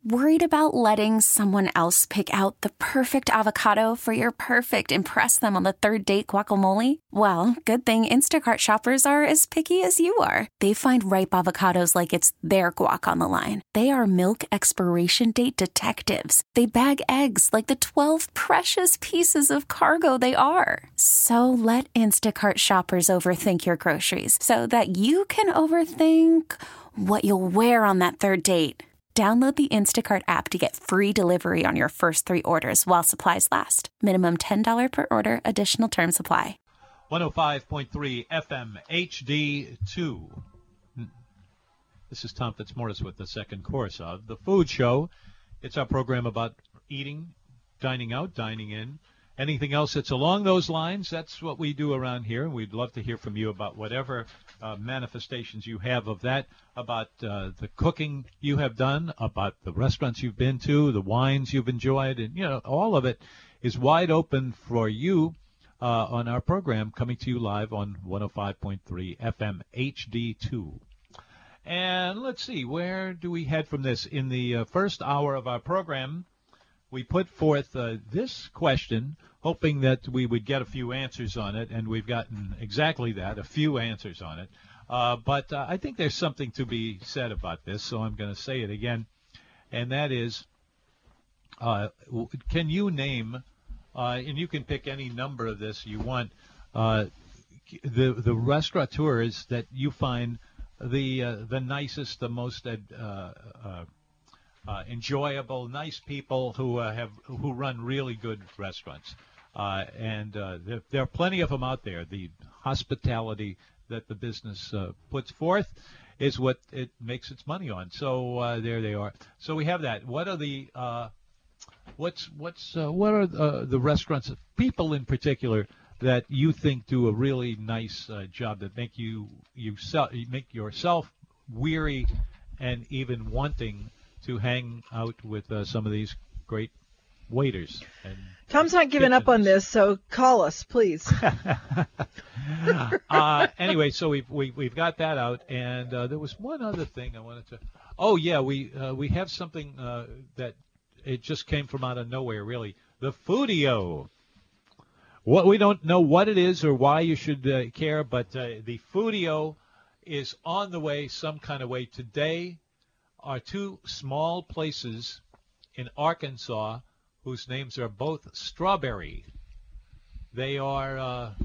Worried about letting someone else pick out the perfect avocado for your perfect impress them on the third date guacamole? Well, good thing Instacart shoppers are as picky as you are. They find ripe avocados like it's their guac on the line. They are milk expiration date detectives. They bag eggs like the 12 precious pieces of cargo they are. So let Instacart shoppers overthink your groceries so that you can overthink what you'll wear on that third date. Download the Instacart app to get free delivery on your first 3 orders while supplies last. Minimum $10 per order. Additional terms apply. 105.3 FM HD2. This is Tom Fitzmaurice with the second course of The Food Show. It's our program about eating, dining out, dining in, anything else that's along those lines. That's what we do around here. We'd love to hear from you about whatever manifestations you have of that, about the cooking you have done, about the restaurants you've been to, the wines you've enjoyed, and all of it is wide open for you on our program, coming to you live on 105.3 FM HD2. And let's see, where do we head from this? In the first hour of our program, we put forth this question, hoping that we would get a few answers on it, and we've gotten exactly that, a few answers on it. But I think there's something to be said about this, so I'm going to say it again, and that is, can you name, and you can pick any number of this you want, the restaurateurs that you find the nicest, the most enjoyable, nice people who run really good restaurants, and there are plenty of them out there. The hospitality that the business puts forth is what it makes its money on. So there they are. So we have that. What are the what are the restaurants, people in particular, that you think do a really nice job, that make you make yourself weary and even wanting to hang out with some of these great waiters? And Tom's not giving up on this, so call us, please. Anyway, so we've got that out, and there was one other thing I wanted to. Oh yeah, we have something that it just came from out of nowhere, really. The Foodio. What we don't know what it is or why you should care, but the Foodio is on the way, some kind of way. Today are 2 small places in Arkansas whose names are both Strawberry. They are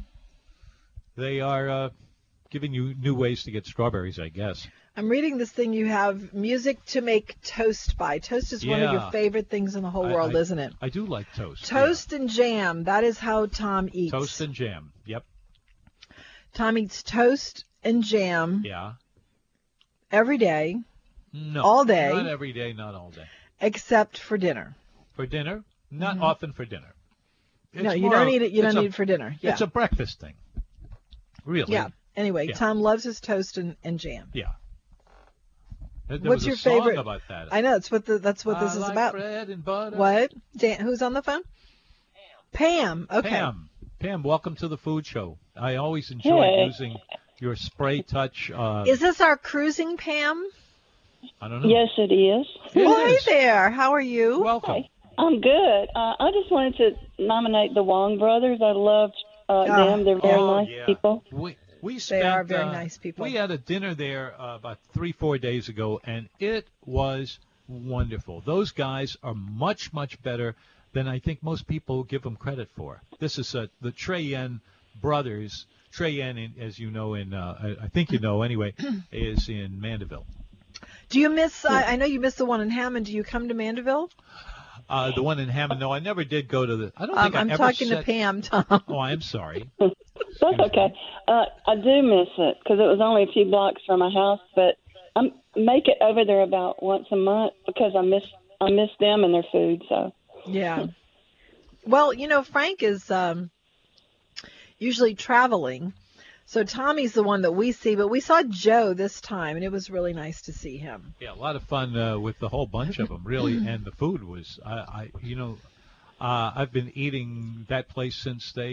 giving you new ways to get strawberries, I guess. I'm reading this thing. You have music to make toast by. Toast is one of your favorite things in the whole world, isn't it? I do like toast. Toast and jam. That is how Tom eats. Toast and jam. Yep. Tom eats toast and jam. Yeah. Every day. No. All day. Not every day, not all day. Except for dinner. For dinner? Not often for dinner. No, you don't need it. You don't need it for dinner. Yeah. It's a breakfast thing. Really. Yeah. Anyway, Tom loves his toast and jam. Yeah. What's your favorite? Song about that. I know that's what this is like about. Bread and butter. What? Who's on the phone? Pam. Okay. Pam, welcome to the Food Show. I always enjoy using your spray touch. Is this our cruising Pam? I don't know. Yes, it is. Hi there. How are you? Welcome. Hi. I'm good. I just wanted to nominate the Wong brothers. I loved them. They're very nice people. They are very nice people. We had a dinner there about 3-4 days ago, and it was wonderful. Those guys are much, much better than I think most people give them credit for. This is the Trey Yen brothers. Trey Yen, as you know, I think you know anyway, is in Mandeville. Do you miss? I know you miss the one in Hammond. Do you come to Mandeville? The one in Hammond. No, I never did go to the. I don't think I'm ever talking to Pam, Tom. Oh, I'm sorry. That's okay. I do miss it because it was only a few blocks from my house, but I make it over there about once a month because I miss them and their food. So yeah. Well, Frank is usually traveling, so Tommy's the one that we see. But we saw Joe this time, and it was really nice to see him. Yeah, a lot of fun with the whole bunch of them, really, and the food was. I've been eating that place since they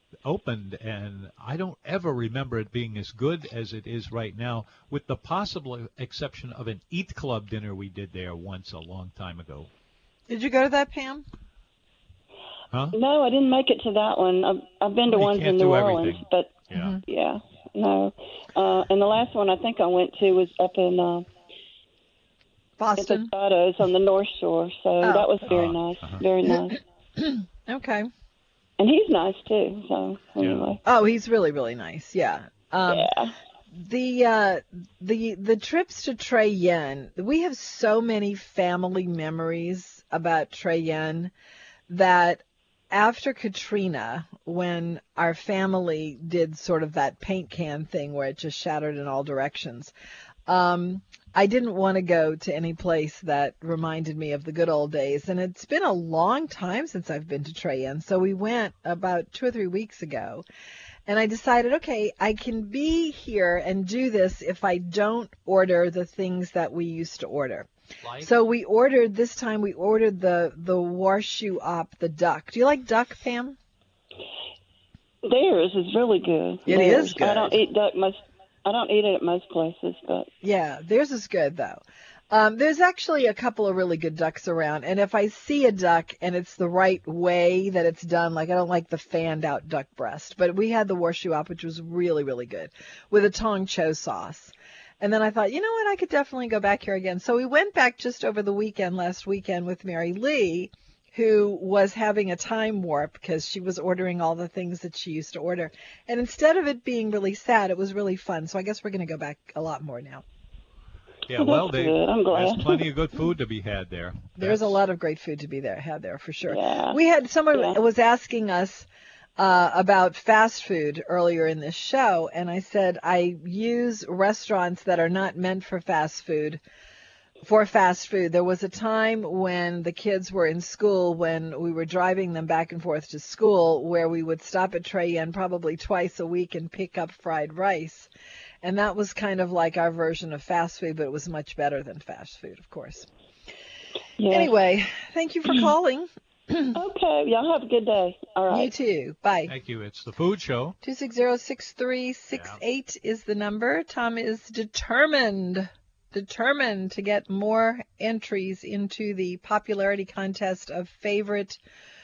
opened, and I don't ever remember it being as good as it is right now, with the possible exception of an Eat Club dinner we did there once a long time ago. Did you go to that, Pam? Huh? No, I didn't make it to that one. I've been to You ones can't in do New everything. Orleans, but Yeah. yeah, no. And the last one I think I went to was up in Boston. Posadas on the North Shore, so that was very nice, very nice. Okay. And he's nice too. So anyway, Oh, he's really, really nice. Yeah. yeah. The trips to Trey Yen, we have so many family memories about Trey Yen that after Katrina, when our family did sort of that paint can thing where it just shattered in all directions, I didn't want to go to any place that reminded me of the good old days. And it's been a long time since I've been to Trey Yen. So we went about 2 or 3 weeks ago. And I decided, okay, I can be here and do this if I don't order the things that we used to order. Like? So this time we ordered the Warshu Op, the duck. Do you like duck, Pam? Theirs is really good. It is good. I don't eat duck much. I don't eat it at most places, but yeah, theirs is good though. There's actually a couple of really good ducks around, and if I see a duck and it's the right way that it's done, like I don't like the fanned out duck breast, but we had the Warshu Op, which was really, really good, with a tong cho sauce. And then I thought, you know what, I could definitely go back here again. So we went back just over the weekend, last weekend, with Mary Lee, who was having a time warp because she was ordering all the things that she used to order. And instead of it being really sad, it was really fun. So I guess we're going to go back a lot more now. Yeah, well, That's good. I'm glad. there's plenty of good food to be had there. There's a lot of great food to be had there for sure. Yeah. We had someone was asking us about fast food earlier in this show, and I said I use restaurants that are not meant for fast food. There was a time when the kids were in school, when we were driving them back and forth to school, where we would stop at Trey Yen probably twice a week and pick up fried rice. And that was kind of like our version of fast food, but it was much better than fast food, of course. Yeah. Anyway, thank you for calling. Okay, y'all have a good day. All right. You too. Bye. Thank you. It's the Food Show. 260-6368 is the number. Tom is determined to get more entries into the popularity contest of favorite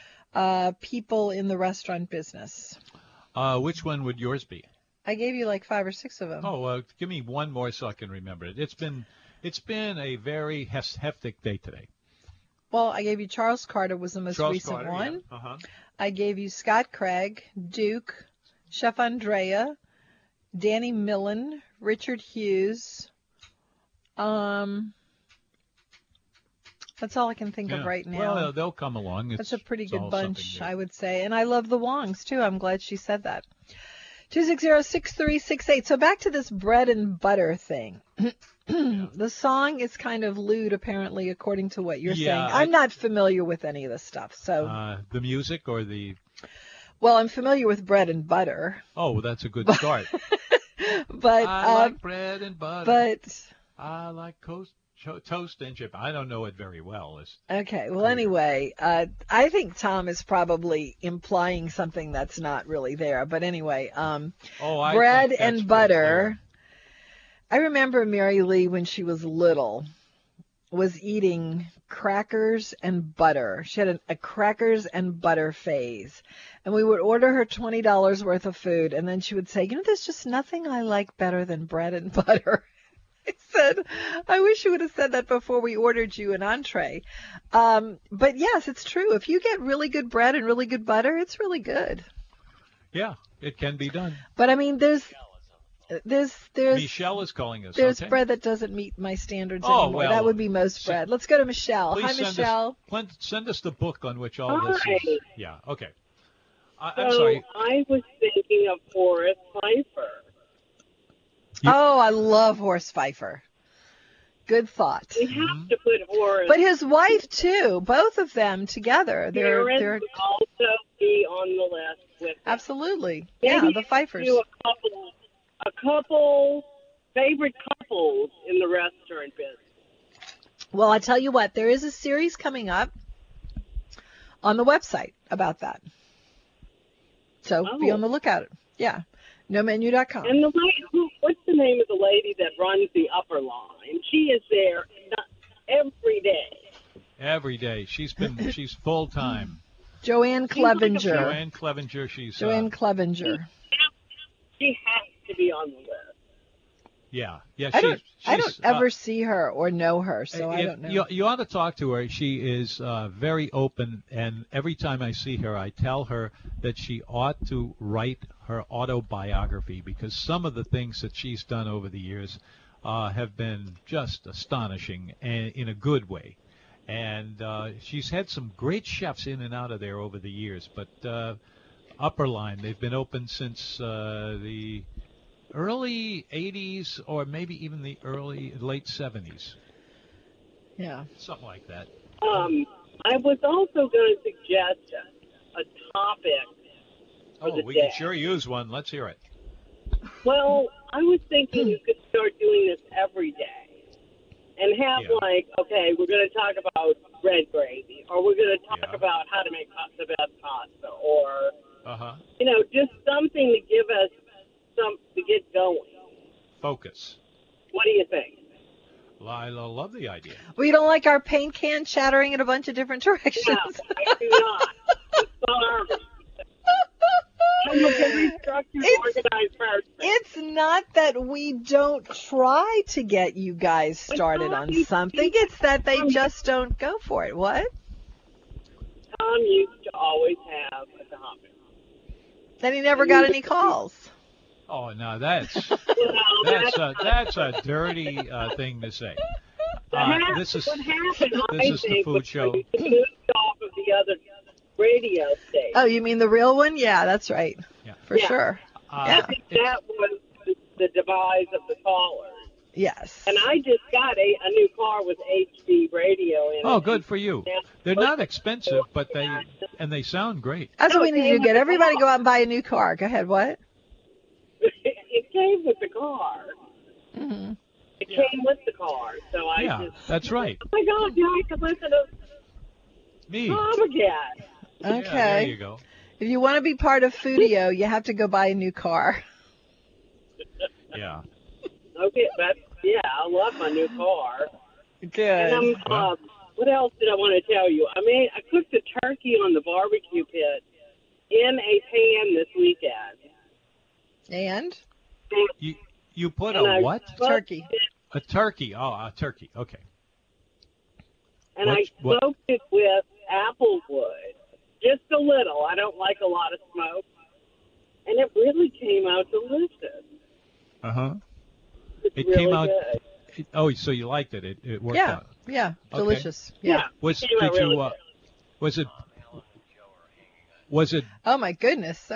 people in the restaurant business. Which one would yours be? I gave you like 5 or 6 of them. Oh, give me one more so I can remember it. It's been a very hectic day today. Well, I gave you Charles Carter was the most recent one. Yeah. Uh-huh. I gave you Scott Craig, Duke, Chef Andrea, Danny Millen, Richard Hughes. That's all I can think of right now. Well, they'll come along. That's a pretty good bunch, I would say. And I love the Wongs, too. I'm glad she said that. 260-6368. So back to this bread and butter thing. The song is kind of lewd, apparently, according to what you're saying. I'm not familiar with any of this stuff. So the music or the... Well, I'm familiar with bread and butter. Oh, well, that's a good start. But I like bread and butter. But I like toast and chip. I don't know it very well. Okay. Well, anyway, I think Tom is probably implying something that's not really there. But anyway, bread and butter. I remember Mary Lee when she was little was eating crackers and butter. She had a crackers and butter phase. And we would order her $20 worth of food. And then she would say, there's just nothing I like better than bread and butter. I said, I wish you would have said that before we ordered you an entree. But yes, it's true. If you get really good bread and really good butter, it's really good. Yeah, it can be done. But I mean, there's Michelle is calling us. There's bread that doesn't meet my standards anymore. Well, that would be most bread. Let's go to Michelle. Hi, Michelle. Send us the book on which all this is. Yeah, okay. I'm So sorry. I was thinking of Forrest Pfeiffer. I love Horst Pfeiffer. Good thought. We have to put Horace. But his wife too. Both of them together. They're would also be on the list with him. Absolutely. Maybe the Pfeiffers. Do a couple favorite couples in the restaurant business. Well, I tell you what, there is a series coming up on the website about that. So be on the lookout. Yeah. nomenu.com. And the lady, what's the name of the lady that runs the upper line? She is there every day. Every day. She's full time. Joanne Clevenger. Joanne Clevenger. Joanne Clevenger. She has to be on the list. Yeah. Yeah. I don't ever see her or know her, so I don't know. You ought to talk to her. She is very open, and every time I see her, I tell her that she ought to write her autobiography, because some of the things that she's done over the years have been just astonishing, and in a good way. And she's had some great chefs in and out of there over the years, but Upper Line, they've been open since the early 80s, or maybe even the late 70s. Yeah. Something like that. I was also going to suggest a topic. We can sure use one. Let's hear it. Well, I was thinking you could start doing this every day and have okay, we're going to talk about red gravy, or we're going to talk about how to make the best pasta, or, just something to give us to get going. Focus. What do you think? Lila, love the idea. We don't like our paint can chattering in a bunch of different directions. No, I do not. I'm sorry. I'm a very structured, organized person. It's not that we don't try to get you guys started on something. It's that they just don't go for it. What? Tom used to always have a topic. Then he never got any calls. Oh, no, that's a dirty thing to say. This is the food show. Moved off of the other radio station. Oh, you mean the real one? Yeah, that's right. Yeah. For sure. I think that was the demise of the callers. Yes. And I just got a new car with HD radio in it. Oh, good for you. They're not expensive, but they sound great. That's what we need to get. Everybody go out and buy a new car. Go ahead. What? It came with the car. Mm-hmm. It came with the car. So that's right. Oh, my God, now I can listen to me. Tom again. Okay. Yeah, there you go. If you want to be part of Foodio, you have to go buy a new car. Yeah. Okay, I love my new car. Good. And what else did I want to tell you? I cooked a turkey on the barbecue pit in a pan this weekend. And? You put a what? Turkey. A turkey. Oh, a turkey. Okay. And I smoked it with apple wood. Just a little. I don't like a lot of smoke. And it really came out delicious. Uh-huh. It came out good. So you liked it. It worked out. Yeah. Okay. Delicious. Yeah. Was it Oh my goodness.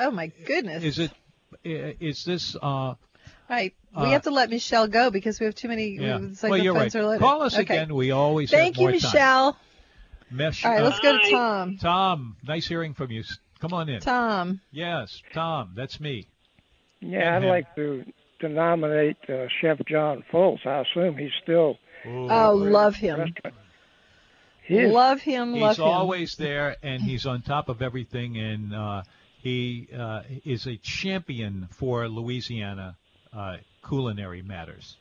Is this right. We have to let Michelle go because we have too many. It's like you're right. Call us again. We always Thank have more you, Michelle. Time. All right, let's go to Tom. Tom, nice hearing from you. Come on in. Tom. Yes, Tom. That's me. Yeah, I'd like to nominate Chef John Foltz. I assume he's still. Love him. Love him. He's always there, and he's on top of everything, and he is a champion for Louisiana culinary matters.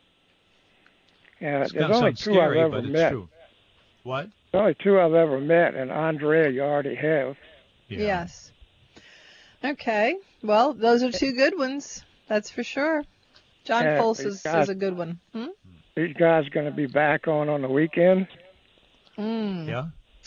Yeah, there's only two I've ever met. True. What? There's only two I've ever met, and Andrea you already have. Yeah. Yes. Okay. Well, those are two good ones. That's for sure. John Foltz is a good one. These guys going to be back on the weekend? Yeah.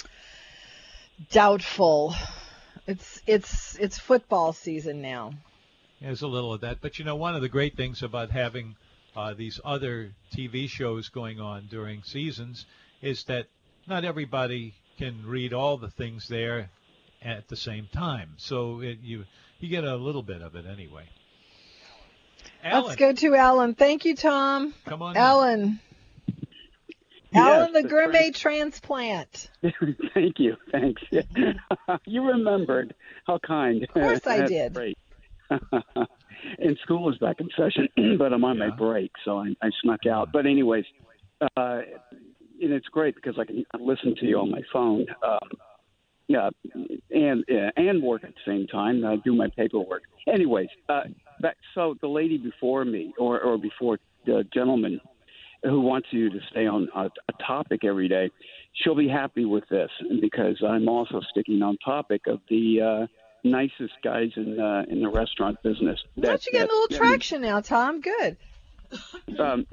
Doubtful. It's football season now. There's a little of that, but one of the great things about having these other TV shows going on during seasons is that not everybody can read all the things there at the same time. So you get a little bit of it anyway. Alan. Let's go to Alan. Thank you, Tom. Come on, Alan. Alan, the gourmet transplant. Thank you. Thanks. You remembered. How kind. Of course I did. Great. And school is back in session, but I'm on my break, so I snuck out. But anyways, and it's great because I can listen to you on my phone. and work at the same time. I do my paperwork. Anyways, so the lady before me, or before the gentleman who wants you to stay on a topic every day, she'll be happy with this, because I'm also sticking on topic of the nicest guys in the restaurant business. Don't you get a little traction now, Tom? Good. And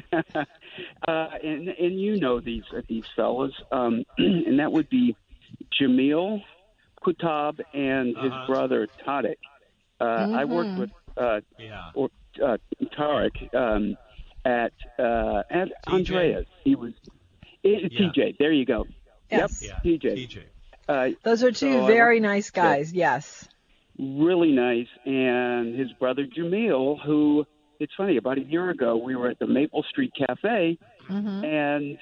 you know these fellas, and that would be Jamil Kutab and his brother Tariq. I worked with Tariq at Andreas. He was TJ. There you go. Yes. Yep, TJ. Those are two very nice guys. Yes. Really nice. And his brother Jamil, who, it's funny, about a year ago we were at the Maple Street Cafe, and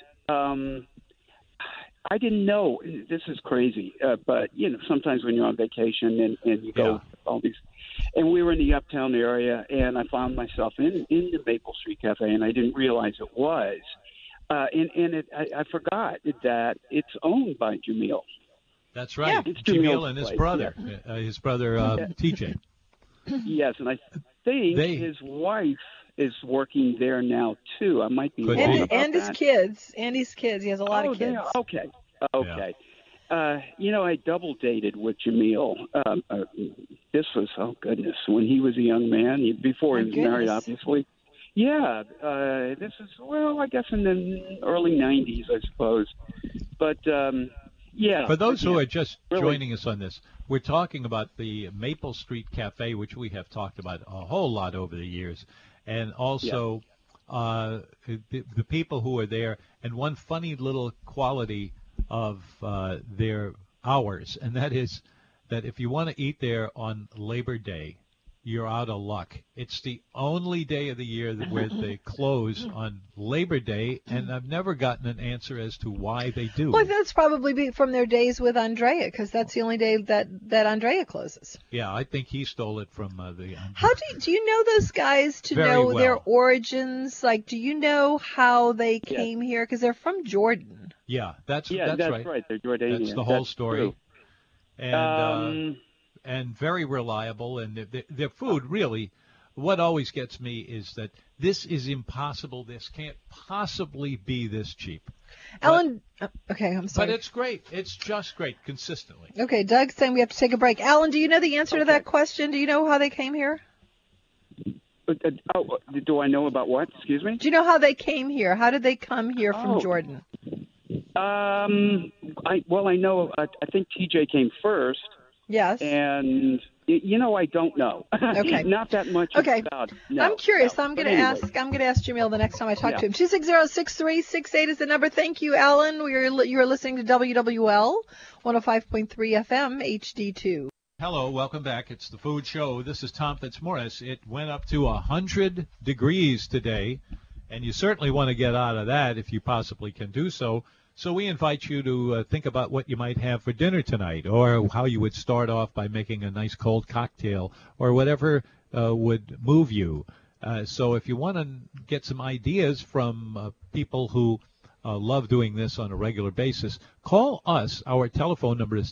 I didn't know. This is crazy, but sometimes when you're on vacation and you go all these, and we were in the Uptown area, and I found myself in the Maple Street Cafe, and I didn't realize it was. I forgot that it's owned by Jamil. That's right. It's Jamil and his place. brother, TJ. Yes, and I think his wife is working there now too. I might be wrong about and his that. kids. And his kids. He has a lot of kids. Okay. I double dated with Jamil. This was, oh goodness, when he was a young man, before he was married, obviously. Yeah, this is, I guess in the early 90s, I suppose. But, For those who are just joining us on this, we're talking about the Maple Street Cafe, which we have talked about a whole lot over the years, and also the people who are there, and one funny little quality of their hours, and that is that if you want to eat there on Labor Day, you're out of luck. It's the only day of the year where they close on Labor Day, and I've never gotten an answer as to why they do. Well, that's probably from their days with Andrea, because that's the only day that Andrea closes. Yeah, I think he stole it from the... How do you know those guys to Very know well. their origins? Like, do you know how they came here? Because they're from Jordan. Yeah, that's right. They're Jordanian. That's the whole story. True. And very reliable, and their food really, what always gets me is that this is impossible. This can't possibly be this cheap. Alan, okay, I'm sorry. But it's great. It's just great, consistently. Okay, Doug's saying we have to take a break. Alan, do you know the answer to that question? Do you know how they came here? Do I know about what? Excuse me? Do you know how they came here? How did they come here from Jordan? I know. I think TJ came first. Yes. And I don't know. Okay. Not that much about. No, I'm curious. No. I'm going to ask Jamil the next time I talk to him. 260-6368 is the number. Thank you, Alan. You're listening to WWL 105.3 FM HD2. Hello, welcome back. It's the Food Show. This is Tom Fitzmaurice. It went up to 100 degrees today, and you certainly want to get out of that if you possibly can do so. So we invite you to think about what you might have for dinner tonight, or how you would start off by making a nice cold cocktail, or whatever would move you. So if you want to get some ideas from people who love doing this on a regular basis, call us. Our telephone number is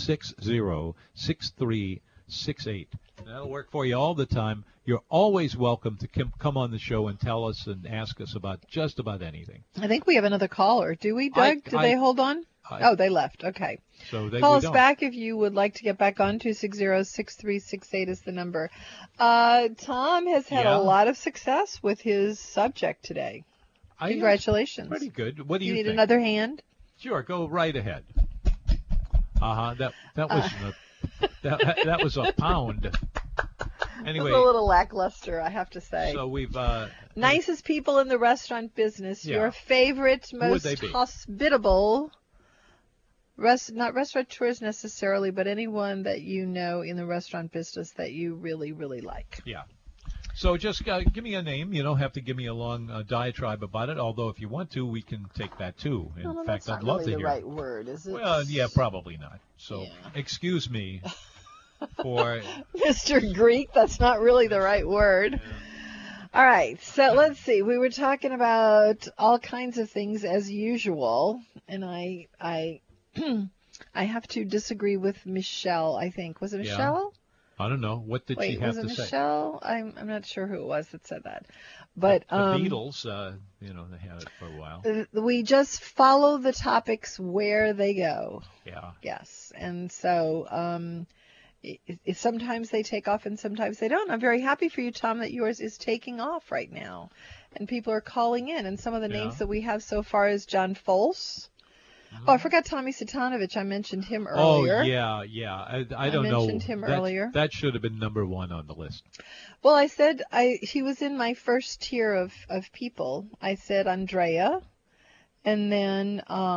260-6368. That'll work for you all the time. You're always welcome to come on the show and tell us and ask us about just about anything. I think we have another caller. Do we, Doug? Did they hold on? They left. Okay. So call us back if you would like to get back on. 260-6368 is the number. Tom has had a lot of success with his subject today. Congratulations. Pretty good. What do you need think? Another hand? Sure. Go right ahead. That was that was a pound. Anyway, it was a little lackluster, I have to say. So we've nicest people in the restaurant business. Your favorite, most hospitable, not restaurateurs necessarily, but anyone that you know in the restaurant business that you really, really like. Yeah. So just give me a name. You don't have to give me a long diatribe about it, although if you want to, we can take that too. In fact, I'd love to hear. That's not really the right word, is it? Well, yeah, probably not. So excuse me for... Mr. Greek, that's not really the right word. Yeah. All right, so let's see. We were talking about all kinds of things as usual, and I I have to disagree with Michelle, I think. Was it Michelle? I don't know. What did she have to say? Was it Michelle? I'm not sure who it was that said that. But the Beatles, they had it for a while. We just follow the topics where they go. Yeah. Yes. And so sometimes they take off and sometimes they don't. I'm very happy for you, Tom, that yours is taking off right now. And people are calling in. And some of the names that we have so far is John Folse. Mm-hmm. Oh, I forgot Tommy Satanovich. I mentioned him earlier. Oh, yeah. I don't know. I mentioned him earlier. That should have been number one on the list. Well, I said he was in my first tier of people. I said Andrea, and then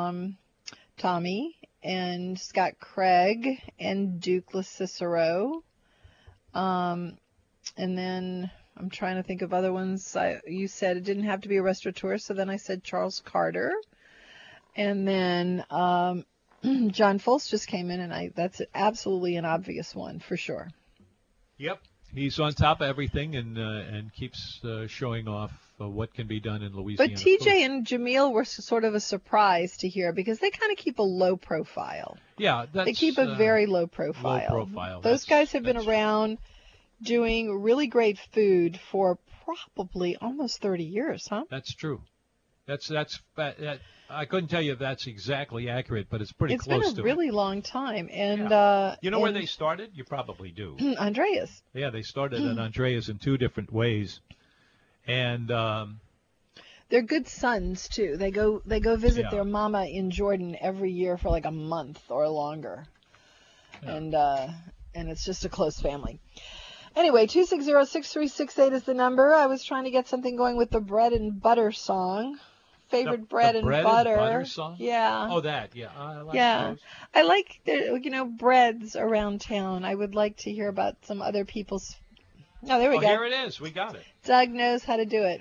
Tommy, and Scott Craig, and Duke LeCicero. And then I'm trying to think of other ones. You said it didn't have to be a restaurateur, so then I said Charles Carter. And then John Folse just came in, and that's absolutely an obvious one for sure. Yep, he's on top of everything and keeps showing off what can be done in Louisiana. But TJ and Jamil were sort of a surprise to hear because they kind of keep a low profile. Yeah, they keep a very low profile. Low profile. Those guys have been around doing really great food for probably almost 30 years, huh? That's true. That's I couldn't tell you if that's exactly accurate, but it's pretty close to it. It's been a really long time. And you know where they started? You probably do. Andreas. Yeah, they started at Andreas in two different ways. And they're good sons too. They go visit their mama in Jordan every year for like a month or longer. Yeah. And it's just a close family. Anyway, 260-6368 is the number. I was trying to get something going with the bread and butter song. Favorite bread and butter song? Yeah. Oh, that. Yeah. I like those. I like breads around town. I would like to hear about some other people's. Oh, there we go. Here it is. We got it. Doug knows how to do it.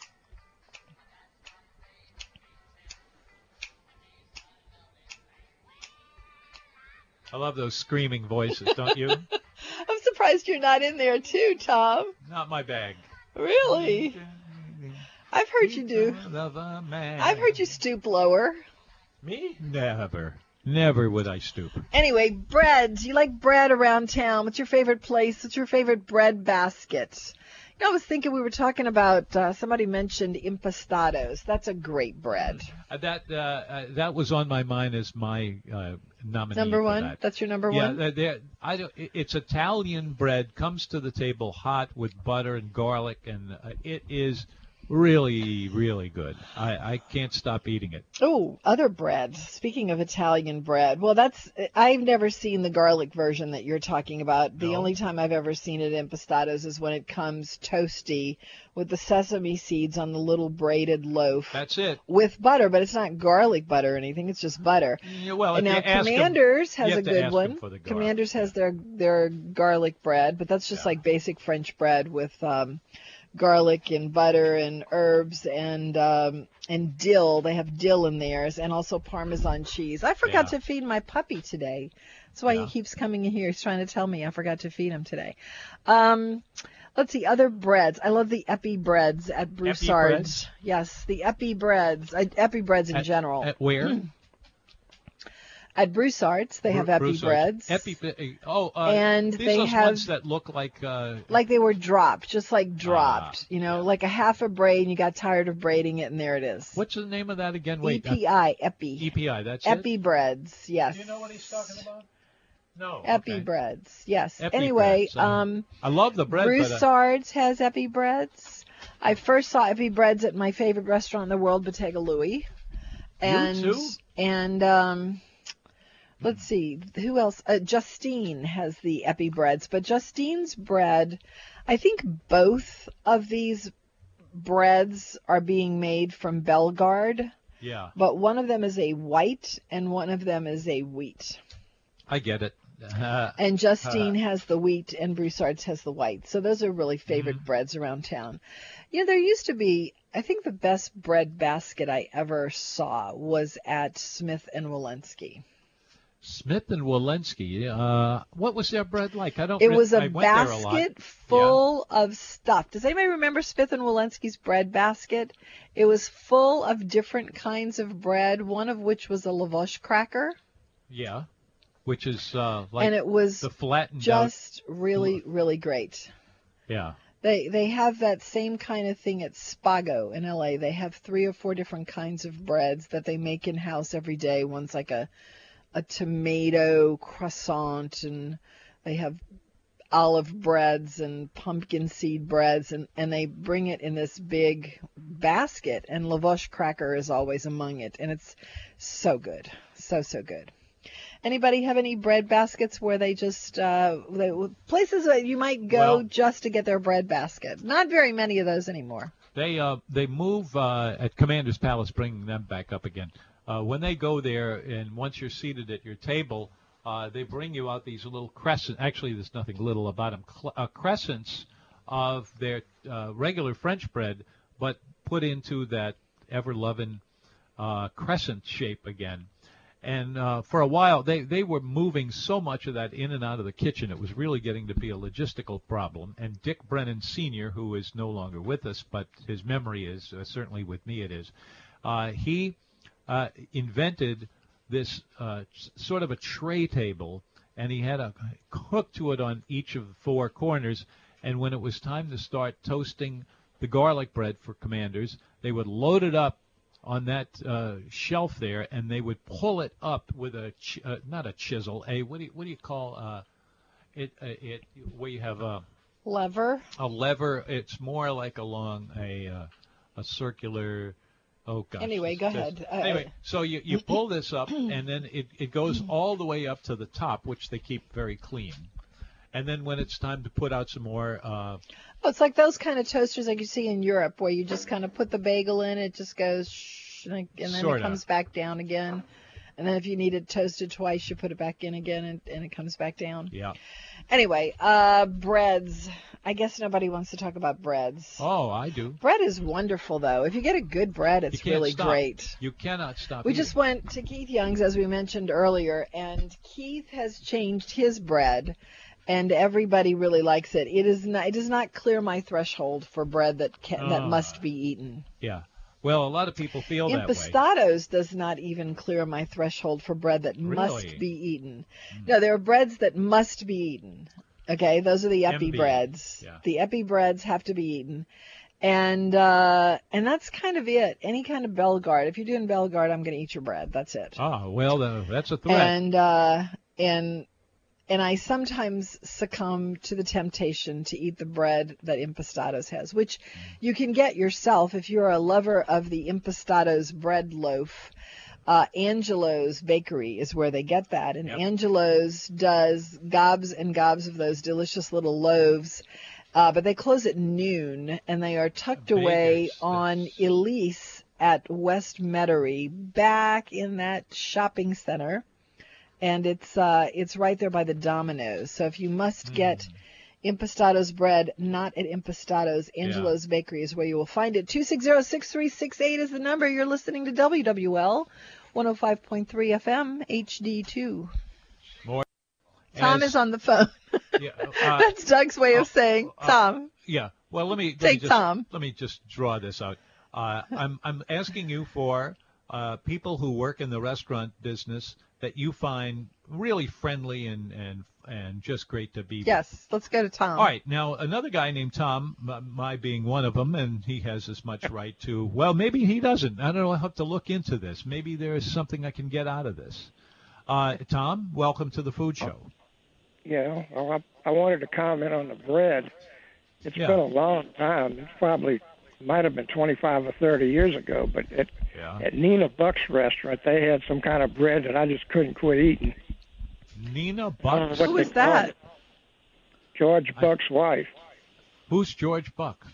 I love those screaming voices, don't you? I'm surprised you're not in there too, Tom. Not my bag. Really? I've heard you do. I've heard you stoop lower. Me? Never. Never would I stoop. Anyway, breads. You like bread around town. What's your favorite place? What's your favorite bread basket? I was thinking we were talking about, somebody mentioned impastados. That's a great bread. That was on my mind as my nominee. Number one? That. That's your number one? Yeah, it's Italian bread, comes to the table hot with butter and garlic, and it is really, really good. I can't stop eating it. Oh, other breads. Speaking of Italian bread, well, I've never seen the garlic version that you're talking about. The only time I've ever seen it in impastados is when it comes toasty with the sesame seeds on the little braided loaf. That's it. With butter, but it's not garlic butter or anything. It's just butter. Yeah, well, and now Commander's has a good one. Commander's has their garlic bread, but that's just like basic French bread with garlic and butter and herbs and dill. They have dill in theirs, and also Parmesan cheese. I forgot to feed my puppy today. That's why he keeps coming in here. He's trying to tell me I forgot to feed him today. Let's see, other breads. I love the Epi breads at Broussard's. Yes, the Epi breads. Epi breads in general. At where? At Broussard's, they have Epi breads. And they those have ones that look like they were dropped, just like dropped. Like a half a braid, and you got tired of braiding it, and there it is. What's the name of that again? Wait, EPI, Epi. EPI, that's Epi breads, yes. Do you know what he's talking about? No. Epi breads, yes. Epi anyway, breads. I love the bread. Broussard's has Epi breads. I first saw Epi breads at my favorite restaurant in the world, Bottega Louie. And you too? And let's see, who else? Justine has the Epi breads, but Justine's bread, I think both of these breads are being made from Bellegarde. Yeah. But one of them is a white and one of them is a wheat. I get it. And Justine has the wheat and Broussard's has the white. So those are really favorite breads around town. There used to be, I think the best bread basket I ever saw was at Smith and Wolenski. Smith and Wolenski. What was their bread like? It was a basket full of stuff. Does anybody remember Smith and Wolenski's bread basket? It was full of different kinds of bread, one of which was a lavash cracker. Yeah. which is like and it was the flattened just out. really great. Yeah. They have that same kind of thing at Spago in LA. They have 3 or 4 different kinds of breads that they make in house every day. One's like a tomato croissant, and they have olive breads and pumpkin seed breads, and they bring it in this big basket, and lavash cracker is always among it, and it's so good. So good. Anybody have any bread baskets where they just places that you might go just to get their bread basket? Not very many of those anymore. They move at Commander's Palace, bringing them back up again. When they go there, and once you're seated at your table, they bring you out these little crescents. Actually, there's nothing little about them. Crescents of their regular French bread, but put into that ever-loving crescent shape again. And for a while, they were moving so much of that in and out of the kitchen, it was really getting to be a logistical problem. And Dick Brennan Sr., who is no longer with us, but his memory is, certainly with me it is, he invented this sort of a tray table, and he had a hook to it on each of the 4 corners. And when it was time to start toasting the garlic bread for Commanders, they would load it up on that shelf there, and they would pull it up with not a chisel, what do you call it where you have a lever? A lever. It's more like along a circular. Oh gosh. Anyway, go ahead. Anyway, so you pull this up, and then it goes all the way up to the top, which they keep very clean. And then when it's time to put out some more. It's like those kind of toasters like you see in Europe, where you just kind of put the bagel in, it just goes, and then it comes back down again. And then if you need it toasted twice, you put it back in again, and it comes back down. Yeah. Anyway, breads. I guess nobody wants to talk about breads. Oh, I do. Bread is wonderful, though. If you get a good bread, it's really great. You cannot stop. We just went to Keith Young's, as we mentioned earlier, and Keith has changed his bread. And everybody really likes it. It does not clear my threshold for bread that must be eaten. Yeah. Well, a lot of people feel that way. Impastados does not even clear my threshold for bread that must be eaten. No, there are breads that must be eaten. Okay, those are the epi breads. Yeah. The epi breads have to be eaten. And that's kind of it. Any kind of Bellegarde. If you're doing Bellegarde, I'm going to eat your bread. That's it. Ah, well, that's a threat. And I sometimes succumb to the temptation to eat the bread that Impastados has, which you can get yourself if you're a lover of the Impastados bread loaf. Angelo's Bakery is where they get that. And Angelo's does gobs and gobs of those delicious little loaves. But they close at noon, and they are tucked away on Elise at West Metairie, back in that shopping center. And it's right there by the Domino's. So if you must get Impastados bread, not at Impastados, Angelo's Bakery is where you will find it. 260-6368 is the number. You're listening to WWL 105.3 FM HD2. More. Tom is on the phone. That's Doug's way of saying Tom. Yeah. Well, let me just draw this out. I'm asking you for people who work in the restaurant business that you find really friendly and just great to be with. Yes, let's go to Tom. All right, now another guy named Tom, my being one of them, and he has as much right to, well, maybe he doesn't. I don't know, I'll have to look into this. Maybe there is something I can get out of this. Tom, welcome to the Food Show. Yeah, well, I wanted to comment on the bread. It's been a long time. It's probably might have been 25 or 30 years ago, but at Nina Buck's restaurant, they had some kind of bread that I just couldn't quit eating. Nina Buck? Who is that? George Buck's wife. Who's George Buck?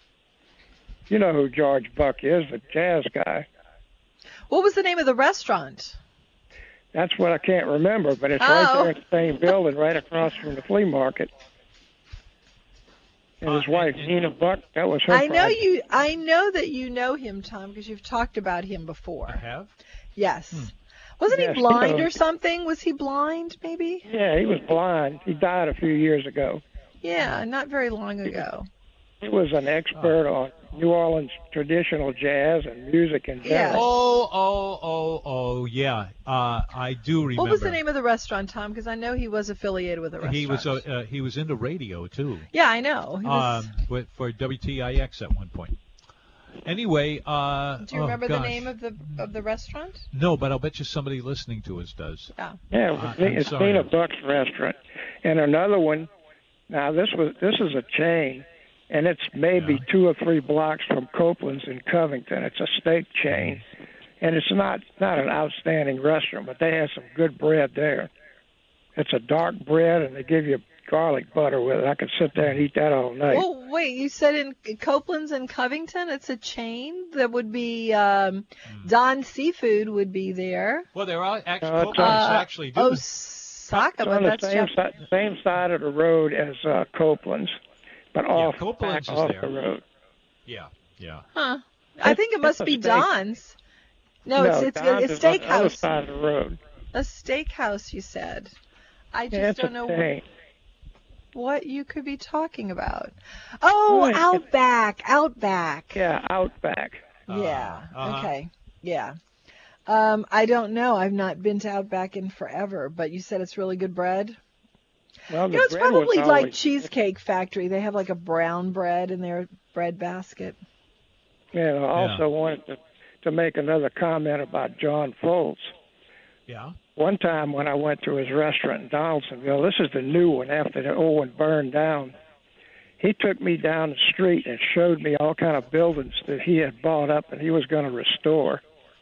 You know who George Buck is, the jazz guy. What was the name of the restaurant? That's what I can't remember, but it's right there in the same building, right across from the flea market. And his wife, Nina Buck, that was her. I know that you know him, Tom, because you've talked about him before. I have? Yes. Wasn't he blind or something? Was he blind, maybe? Yeah, he was blind. He died a few years ago. Yeah, not very long ago. He was an expert on New Orleans traditional jazz and music in general. Yes. Yeah. I do remember. What was the name of the restaurant, Tom? Because I know he was affiliated with a restaurant. He was into radio too. Yeah, I know. He was... For WTIX at one point. Anyway, do you remember the name of the restaurant? No, but I'll bet you somebody listening to us does. Yeah, it's Nina Buck's restaurant, and another one. Now this is a chain, and it's maybe 2 or 3 blocks from Copeland's in Covington. It's a steak chain, and it's not an outstanding restaurant, but they have some good bread there. It's a dark bread, and they give you garlic butter with it. I could sit there and eat that all night. Oh, wait, you said in Copeland's in Covington? It's a chain? That would be Don Seafood would be there. Well, there are Copeland's actually do. Osaka, but that's the same side of the road as Copeland's, but off Copeland's off is the road. Yeah. Huh. I think it must be Don's. No, it's a steakhouse. Other side of the road. A steakhouse, you said. I just don't know what you could be talking about. Oh, Outback. Yeah, Outback. Yeah. Okay. Yeah. I don't know. I've not been to Outback in forever, but you said it's really good bread. Well, It's probably like Cheesecake Factory. They have like a brown bread in their bread basket. Yeah. I also wanted to make another comment about John Foltz. Yeah. One time when I went to his restaurant in Donaldsonville, this is the new one after the old one burned down, he took me down the street and showed me all kind of buildings that he had bought up and he was going to restore.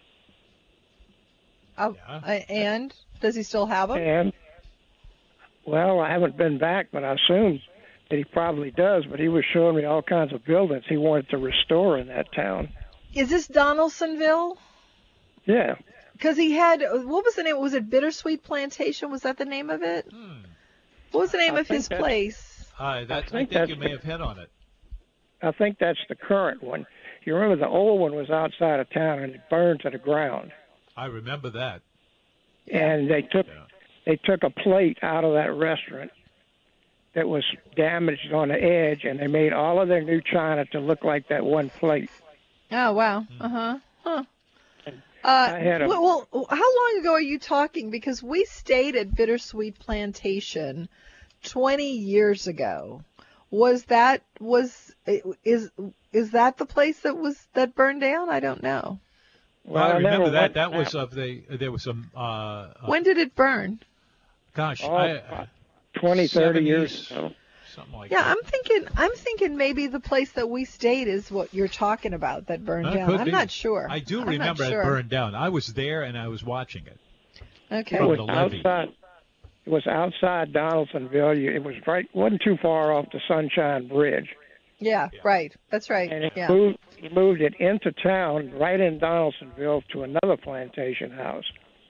Oh, and does he still have them? And, well, I haven't been back, but I assume that he probably does, but he was showing me all kinds of buildings he wanted to restore in that town. Is this Donaldsonville? Yeah. Because he had, what was the name? Was it Bittersweet Plantation? Was that the name of it? What was the name of his place? I think you may have hit on it. I think that's the current one. You remember the old one was outside of town and it burned to the ground. I remember that. And they took a plate out of that restaurant that was damaged on the edge, and they made all of their new china to look like that one plate. Oh, wow. Huh. Well, how long ago are you talking? Because we stayed at Bittersweet Plantation 20 years ago. Is that the place that burned down? I don't know. Well, I remember that. That was there was some. When did it burn? Gosh, 20, 30 years ago. Something like that. Yeah, I'm thinking maybe the place that we stayed is what you're talking about that burned down. I'm not sure. I do remember it burned down. I was there and I was watching it. Okay. It was outside Donaldsonville. It was wasn't too far off the Sunshine Bridge. Yeah, right. That's right. And he moved it into town, right in Donaldsonville, to another plantation house.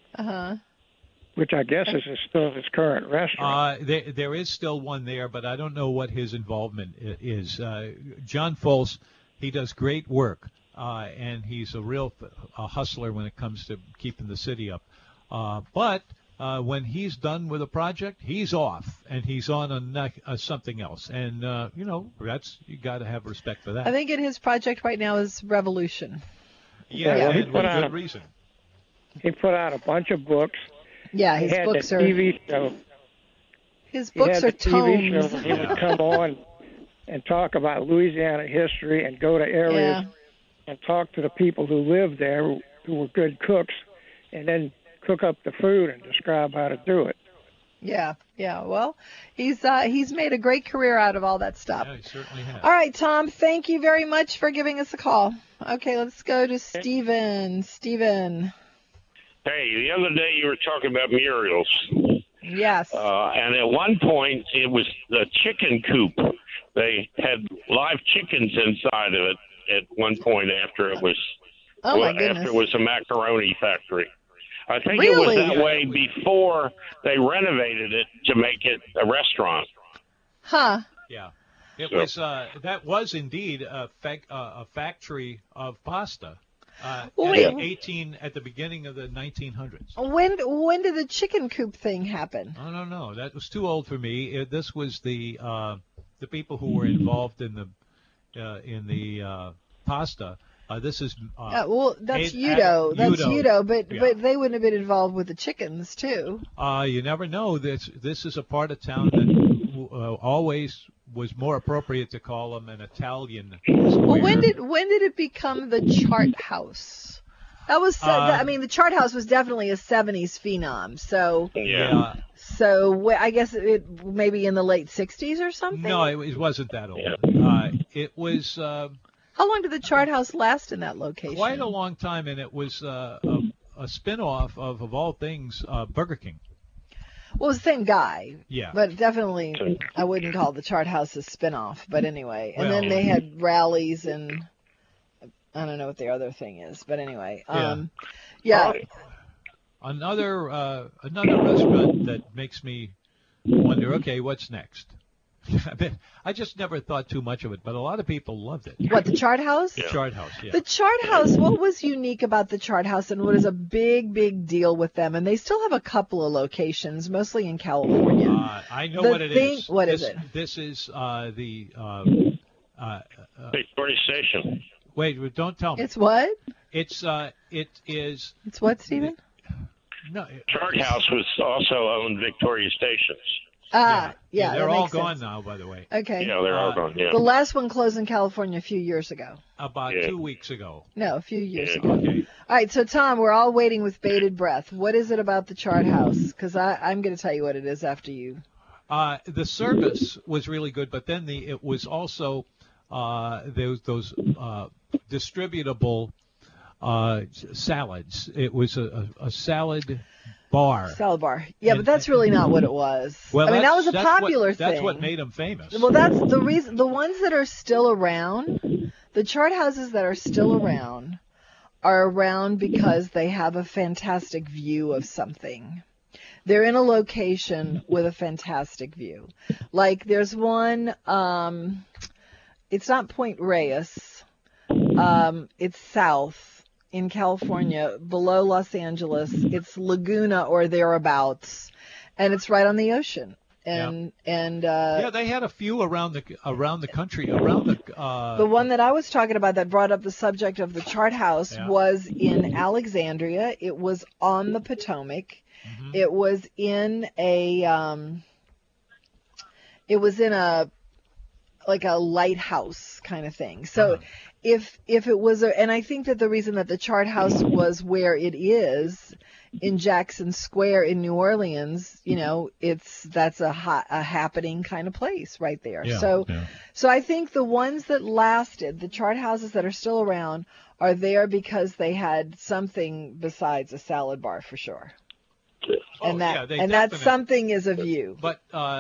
Which I guess is still his current restaurant. There is still one there, but I don't know what his involvement is. John Foltz, he does great work, and he's a real hustler when it comes to keeping the city up. But when he's done with a project, he's off, and he's on something else. And, you got to have respect for that. I think his project right now is Revolution. Yeah, and with good reason. He put out a bunch of books. Yeah, his books are. TV show. His books are tomes. He would come on and talk about Louisiana history and go to areas and talk to the people who lived there who were good cooks, and then cook up the food and describe how to do it. Yeah. Well, he's made a great career out of all that stuff. Yeah, he certainly has. All right, Tom, thank you very much for giving us a call. Okay, let's go to Stephen. Stephen. Hey, the other day you were talking about murals. Yes. And at one point it was the chicken coop. They had live chickens inside of it at one point after it was after it was a macaroni factory. I think it was that way before they renovated it to make it a restaurant. Huh. Yeah. It was that was indeed a factory of pasta. At the beginning of the 1900s. When did the chicken coop thing happen? I don't know. That was too old for me. This was the people who were involved in in the pasta. This is well, that's Udo. That's Udo, but they wouldn't have been involved with the chickens too. You never know. This is a part of town that always was more appropriate to call them an Italian square. Well, when did it become the Chart House? That was the Chart House was definitely a 70s phenom. So yeah. So I guess it maybe in the late 60s or something. No, it wasn't that old. It was. How long did the Chart House last in that location? Quite a long time, and it was a spin-off of all things, Burger King. Well, it was the same guy. Yeah. But definitely, I wouldn't call the Chart House a spin-off. But anyway, and then they had rallies and I don't know what the other thing is. But anyway, yeah. Another restaurant that makes me wonder, okay, what's next? I just never thought too much of it, but a lot of people loved it. What, the Chart House? Yeah. Chart House, yeah. The Chart House, what was unique about the Chart House and what is a big, big deal with them? And they still have a couple of locations, mostly in California. I know what it is. What is it? This is the Victoria Station. Wait, don't tell me. It's what? It is. It's what, Stephen? No. Chart House was also owned Victoria Stations. Yeah, they're all gone now, by the way. Okay. Yeah, they're all gone, yeah. The last one closed in California a few years ago. About 2 weeks ago. No, a few years ago. Okay. All right, so Tom, we're all waiting with bated breath. What is it about the Chart House? Because I'm going to tell you what it is after you. The service was really good, but then it was also those distributable salads. It was a salad bar. Salad bar. Yeah, but that's really not what it was. Well, that was a popular thing. That's what made them famous. Well, that's the reason. The ones that are still around, the Chart Houses that are still around, are around because they have a fantastic view of something. They're in a location with a fantastic view. Like there's one, it's not Point Reyes. It's south in California, below Los Angeles. It's Laguna or thereabouts, and it's right on the ocean. And they had a few around the country. The one that I was talking about that brought up the subject of the Chart House was in Alexandria. It was on the Potomac. Mm-hmm. It was in a like a lighthouse kind of thing. So if it was and I think that the reason that the Chart House was where it is in Jackson Square in New Orleans, that's a happening kind of place right there. Yeah, so I think the ones that lasted, the Chart Houses that are still around, are there because they had something besides a salad bar for sure. And that something is a view. But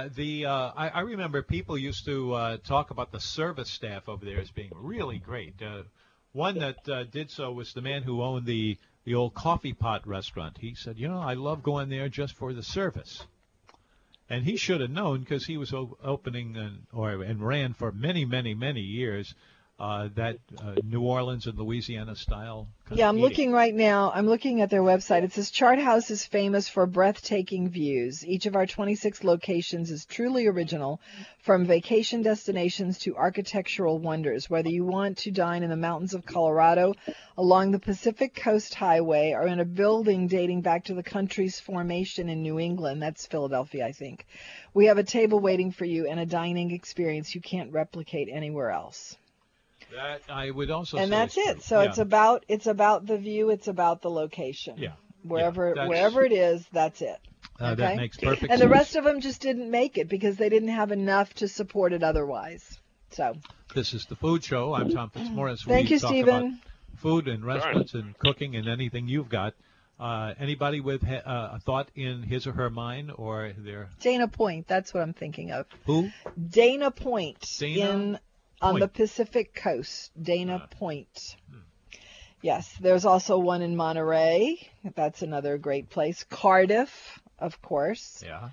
I remember people used to talk about the service staff over there as being really great. One that did so was the man who owned the old Coffee Pot restaurant. He said, I love going there just for the service. And he should have known because he was opening and ran for many, many, many years that New Orleans and Louisiana style. I'm looking right now. I'm looking at their website. It says Chart House is famous for breathtaking views. Each of our 26 locations is truly original, from vacation destinations to architectural wonders. Whether you want to dine in the mountains of Colorado, along the Pacific Coast Highway, or in a building dating back to the country's formation in New England, that's Philadelphia, I think, we have a table waiting for you and a dining experience you can't replicate anywhere else. That I would also and say that's it. So it's about the view, it's about the location. Yeah. Wherever it is, that's it. Okay? That makes perfect sense. And the rest of them just didn't make it because they didn't have enough to support it otherwise. So this is the Food Show. I'm Tom Fitzmaurice. Thank you, Stephen. Food and restaurants and cooking and anything you've got. Anybody with a thought in his or her mind or their Dana Point. That's what I'm thinking of. Who? Dana Point. On the Pacific Coast, Dana Point. Yes, there's also one in Monterey. That's another great place. Cardiff, of course. Yeah.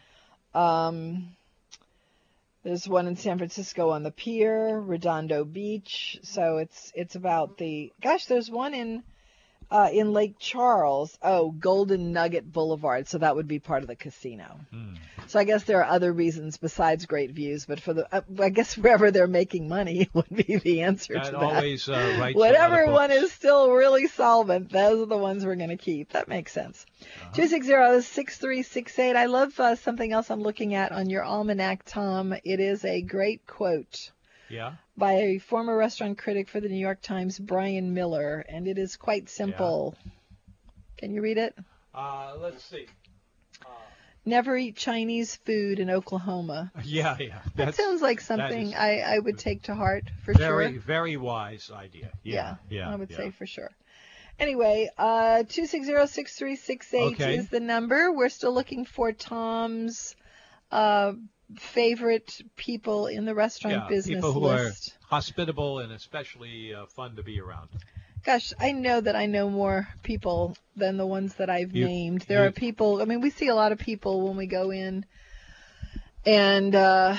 There's one in San Francisco on the pier, Redondo Beach. So it's about there's one in in Lake Charles. Oh, Golden Nugget Boulevard. So that would be part of the casino. So I guess there are other reasons besides great views, but for the I guess wherever they're making money would be the answer to that. Always writes whatever one is still really solvent, those are the ones we're going to keep. That makes sense. 260-6368. I love something else I'm looking at on your almanac, Tom. It is a great quote. Yeah. By a former restaurant critic for the New York Times, Brian Miller, and it is quite simple. Yeah. Can you read it? Let's see. Never eat Chinese food in Oklahoma. Yeah. That sounds like something I would take to heart for sure. Very, very wise idea. Yeah. I would say for sure. Anyway, 260-6368 is the number. We're still looking for Tom's favorite people in the restaurant business people who list. Are hospitable and especially fun to be around. Gosh, I know that I know more people than the ones that I've named. There are people, I mean, we see a lot of people when we go in and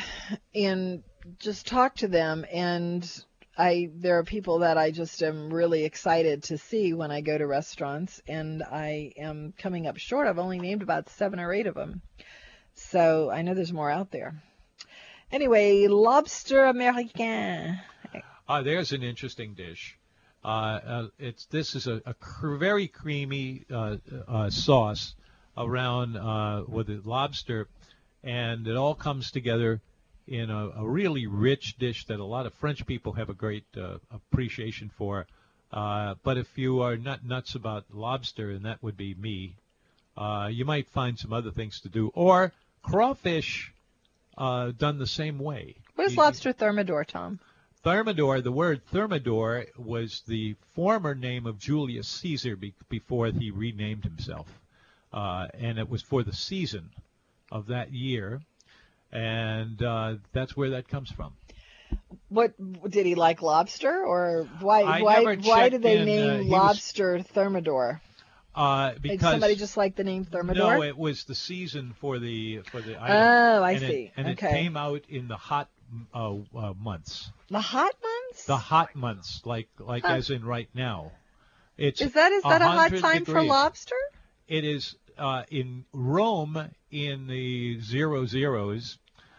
just talk to them, and there are people that I just am really excited to see when I go to restaurants, and I am coming up short. I've only named about 7 or 8 of them. So I know there's more out there. Anyway, lobster américain. There's an interesting dish. This is a very creamy sauce around with the lobster, and it all comes together in a really rich dish that a lot of French people have a great appreciation for. But if you are not nuts about lobster, and that would be me, you might find some other things to do. Or crawfish done the same way. What is lobster thermidor, Tom? Thermidor, the word thermidor was the former name of Julius Caesar before he renamed himself. And it was for the season of that year. And that's where that comes from. What did he like lobster, or why did they name lobster thermidor? Because did somebody just like the name thermidor? No, it was the season for the item. Oh, I see. It came out in the hot months. The hot months? The hot months, like as in right now. Is that a hot time for lobster? It is in Rome in the 00s.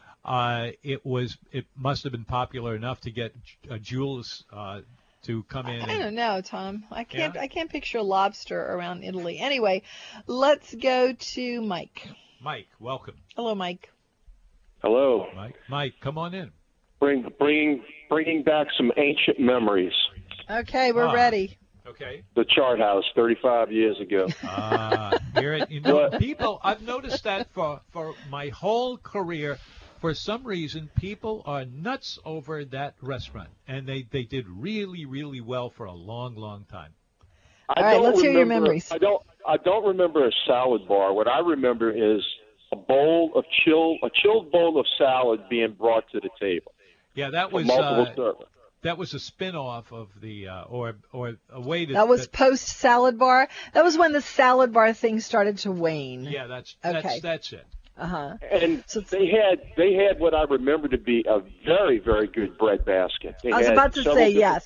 It must have been popular enough to get Jules to come in. I don't know, Tom. I can't picture lobster around Italy. Anyway, let's go to Mike. Mike, welcome. Hello, Mike. Hello. Mike, come on in. Bringing back some ancient memories. Okay, we're ready. Okay. The Chart House 35 years ago. People, I've noticed that for my whole career. For some reason, people are nuts over that restaurant, and they did really, really well for a long, long time. All right, let's hear your memories. I don't remember a salad bar. What I remember is a chilled bowl of salad being brought to the table. Yeah, that was that was a spin-off of the or a way to. That was post salad bar. That was when the salad bar thing started to wane. Yeah, that's it. Uh-huh. And so they had what I remember to be a very, very good bread basket. I was about to say yes.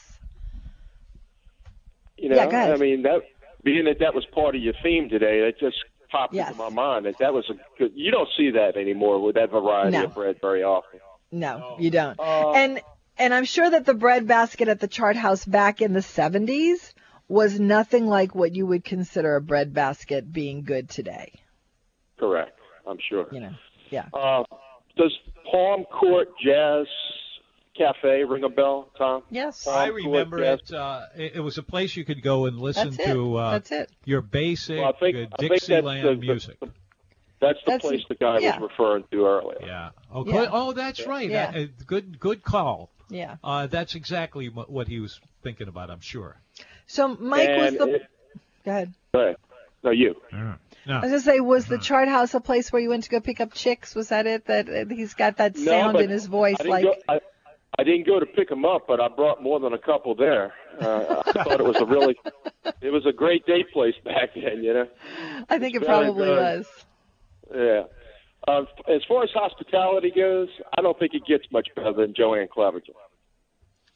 You know, yeah, go ahead. I mean, being that was part of your theme today, that just popped into my mind. That was a good. You don't see that anymore with that variety of bread very often. No, you don't. And I'm sure that the bread basket at the Chart House back in the 70s was nothing like what you would consider a bread basket being good today. Correct. I'm sure. You know, yeah. Does Palm Court Jazz Cafe ring a bell, Tom? Yes. I remember it. It was a place you could go and listen to your basic Dixieland music. That's the place the guy was referring to earlier. Yeah. Oh, that's right. Yeah. Good call. Yeah. That's exactly what he was thinking about, I'm sure. So Mike was the. Go ahead. Go ahead. No, you. No. I was going to say, was the Chart House a place where you went to go pick up chicks? Was that it? That he's got that sound in his voice, I didn't go to pick them up, but I brought more than a couple there. I thought it was a great date place back then, you know. I think it probably was. Yeah. As far as hospitality goes, I don't think it gets much better than Joanne Clevenger.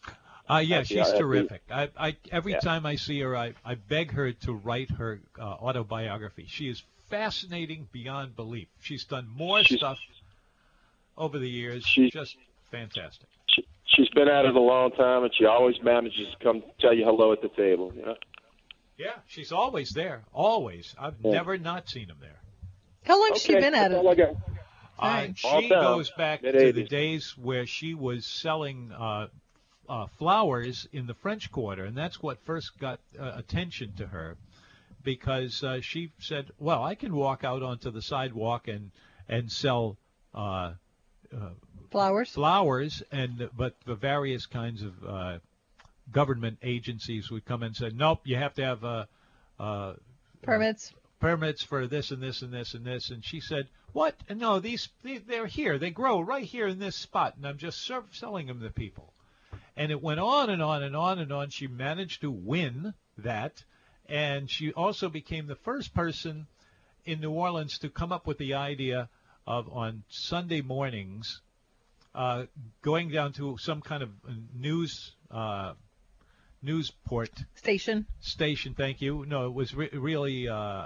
Yeah, she's terrific. Every time I see her, I beg her to write her autobiography. She is fascinating beyond belief. She's done more stuff over the years. Just fantastic. She's been at it a long time, and she always manages to come tell you hello at the table. You know? Yeah, she's always there. Always. I've never not seen him there. How long has she been at it? She goes back to the days where she was selling flowers in the French Quarter, and that's what first got attention to her, because she said, well, I can walk out onto the sidewalk and sell flowers, but the various kinds of government agencies would come and say, nope, you have to have permits for this and this and this and this. And she said, what? No, they're here. They grow right here in this spot, and I'm just selling them to people. And it went on and on and on and on. She managed to win that, and she also became the first person in New Orleans to come up with the idea of, on Sunday mornings, going down to some kind of newsport station. Thank you. No, it was really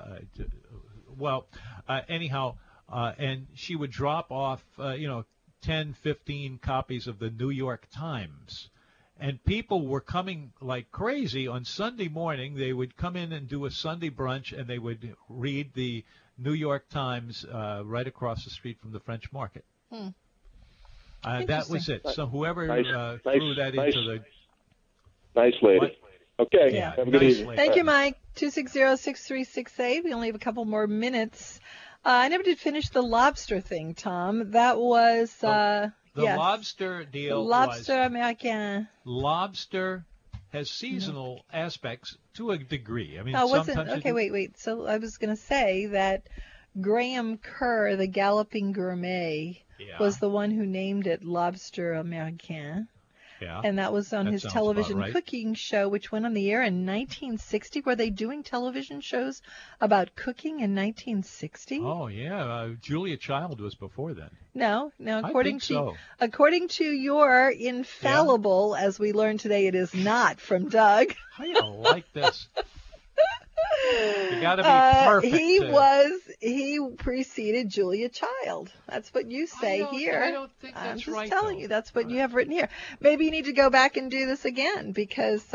anyhow, and she would drop off 10, 15 copies of the New York Times, and people were coming like crazy on Sunday morning. They would come in and do a Sunday brunch, and they would read the New York Times right across the street from the French Market. That was it. So whoever threw that into the... Nice lady. What? Okay. Yeah, have a good evening. lady. Thank you, Mike. 260-6368. We only have a couple more minutes. I never did finish the lobster thing, Tom. That was... the lobster deal Lobster Americain. Lobster has seasonal aspects to a degree. I mean, wait. So I was going to say that Graham Kerr, the Galloping Gourmet, was the one who named it Lobster Americain. Yeah. And that was on his television cooking show, which went on the air in 1960. Were they doing television shows about cooking in 1960? Oh, yeah. Julia Child was before then. No. According to your infallible, as we learned today, it is not from Doug. I don't like this. You got to be perfect. He preceded Julia Child. That's what you say here. I don't think that's right. I'm just telling you, that's what you have written here. Maybe you need to go back and do this again because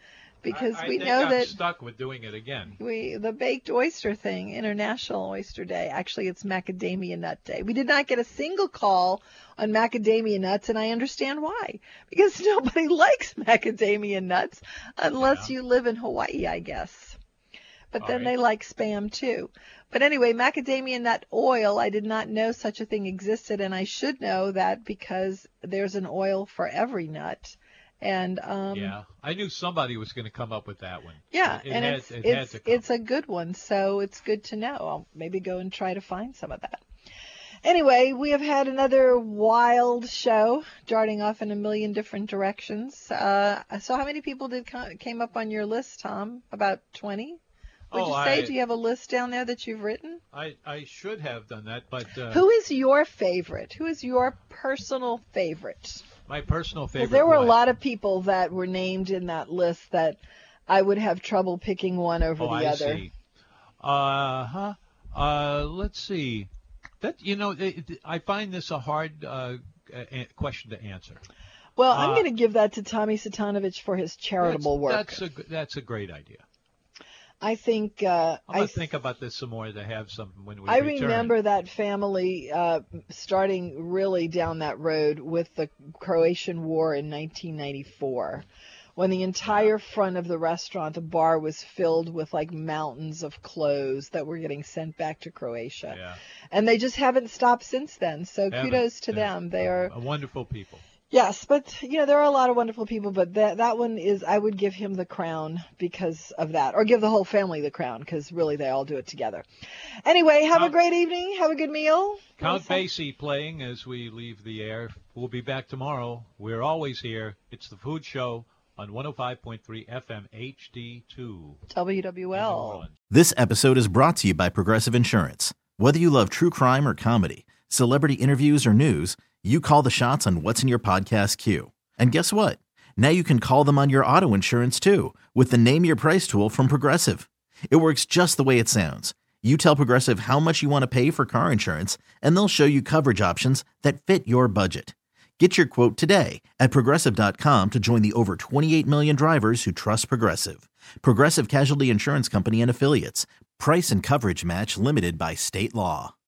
we know I'm that stuck with doing it again. The baked oyster thing, International Oyster Day. Actually, it's Macadamia Nut Day. We did not get a single call on macadamia nuts, and I understand why. Because nobody likes macadamia nuts unless you live in Hawaii, I guess. But then they like Spam too. But anyway, macadamia nut oil, I did not know such a thing existed, and I should know that because there's an oil for every nut. And I knew somebody was going to come up with that one. Yeah, it's a good one, so it's good to know. I'll maybe go and try to find some of that. Anyway, we have had another wild show, darting off in a million different directions. So how many people came up on your list, Tom? About 20? Would you say? Do you have a list down there that you've written? I should have done that, but... Who is your favorite? Who is your personal favorite? My personal favorite. There were a lot of people that were named in that list that I would have trouble picking one over the other. See. Let's see. I find this a hard question to answer. Well, I'm going to give that to Tommy Satanovich for his charitable work. That's a great idea. I think I'm going to think about this some more to have some when we return. I remember that family starting really down that road with the Croatian War in 1994, when the entire front of the restaurant, the bar, was filled with like mountains of clothes that were getting sent back to Croatia. Yeah. And they just haven't stopped since then. So kudos to them. They are wonderful people. Yes, but there are a lot of wonderful people, but that one is, I would give him the crown because of that, or give the whole family the crown because really they all do it together. Anyway, have a great evening, have a good meal. Count Basie playing as we leave the air. We'll be back tomorrow. We're always here. It's the Food Show on 105.3 FM HD2 WWL. This episode is brought to you by Progressive Insurance. Whether you love true crime or comedy, celebrity interviews or news, you call the shots on what's in your podcast queue. And guess what? Now you can call them on your auto insurance too with the Name Your Price tool from Progressive. It works just the way it sounds. You tell Progressive how much you want to pay for car insurance, and they'll show you coverage options that fit your budget. Get your quote today at Progressive.com to join the over 28 million drivers who trust Progressive. Progressive Casualty Insurance Company and Affiliates. Price and coverage match limited by state law.